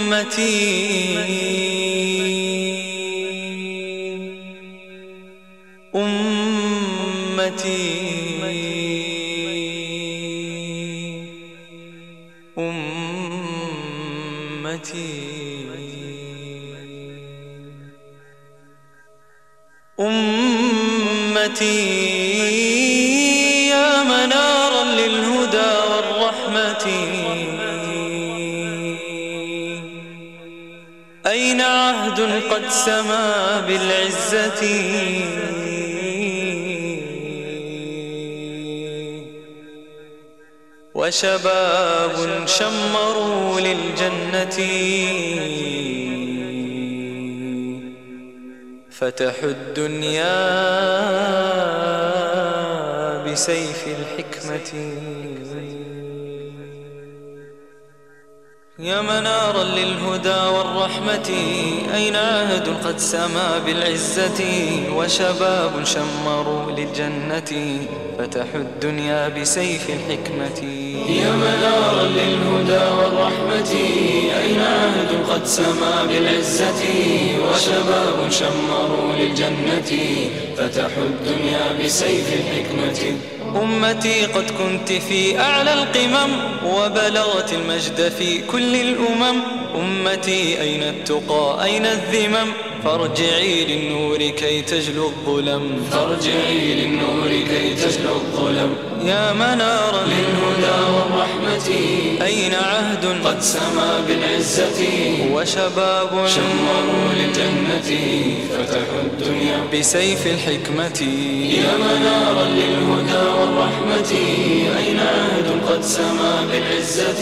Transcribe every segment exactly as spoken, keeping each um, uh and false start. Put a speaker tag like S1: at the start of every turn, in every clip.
S1: أمتي أمتي أمتي يا منارا للهدى والرحمة، أين عهد قد سما بالعزة، وشباب شمروا للجنة، فتحوا الدنيا بسيف الحكمة. يا منارا للهدى والرحمة، أين عهد قد سما بالعزة، وشباب شمروا للجنة، فتحوا الدنيا بسيف الحكمة.
S2: يا منارا للهدى والرحمة، أين عهد قد سما بالعزة، وشباب شمروا للجنة، فتحوا الدنيا بسيف الحكمة.
S1: أمتي قد كنت في أعلى القمم، وبلغت المجد في كل الأمم. أمتي أين التقى أين الذمم، فارجعي للنور كي تجلو الظلم،
S2: فارجعي للنور كي تجلو الظلم.
S1: يا منارا
S2: للهدى والرحمة،
S1: أين عهد
S2: قد سما بالعزة،
S1: وشباب
S2: شمروا للجنة، فتحوا الدنيا
S1: بسيف الحكمة.
S2: يا منارا للهدى والرحمة، أين عهد قد سما بالعزة،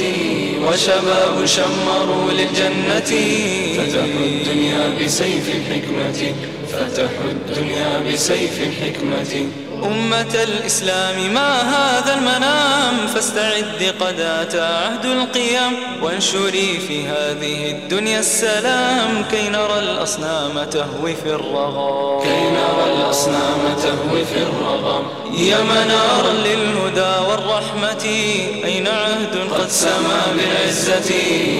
S1: وشباب شمروا للجنة،
S2: فتحوا الدنيا بسيف الحكمة، فتحوا الدنيا بسيف الحكمة.
S1: أمة الإسلام ما هذا المنام، فاستعد قد أتى عهد القيام، وانشري في هذه الدنيا السلام، كي نرى الأصنام تهوي في الرغام،
S2: كي نرى الأصنام تهوي في الرغام.
S1: يا منارا للهدى والرحمة، أين عهد قد سما بالعزة،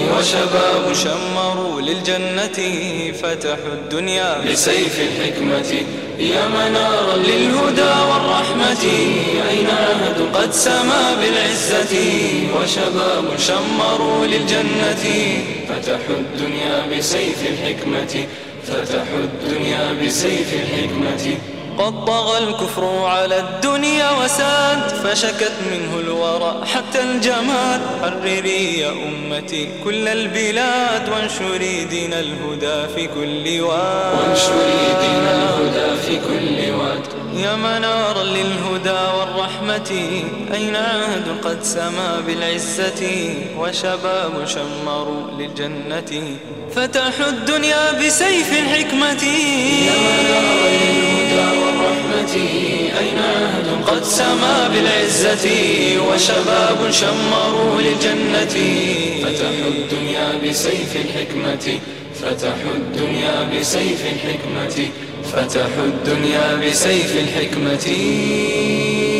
S1: وشباب شمروا للجنة، فتحوا الدنيا
S2: بسيف الحكمة. يا منارا للهدى والرحمة، أين عهد قد سما بالعزة، وشباب شمروا للجنة، فتحوا الدنيا بسيف الحكمة، فتحوا الدنيا بسيف الحكمة.
S1: قد طغى الكفر على الدنيا وساد، فشكت منه الورى حتى الجماد. حرري يا أمتي كل البلاد، وانشري دين الهدى في كل واد،
S2: وانشري دين الهدى في كل واد.
S1: يا منارا للهدى والرحمة، أين عهد قد سما بالعزة، وشباب شمروا للجنة، فتحوا الدنيا بسيف الحكمة.
S2: يا منارا للهدى والرحمة، أين عهد
S1: قد سما بالعزة، وشباب شمروا للجنة،
S2: فتحوا الدنيا بسيف الحكمة، فتحوا الدنيا بسيف الحكمة،
S1: فتحوا الدنيا بسيف الحكمة.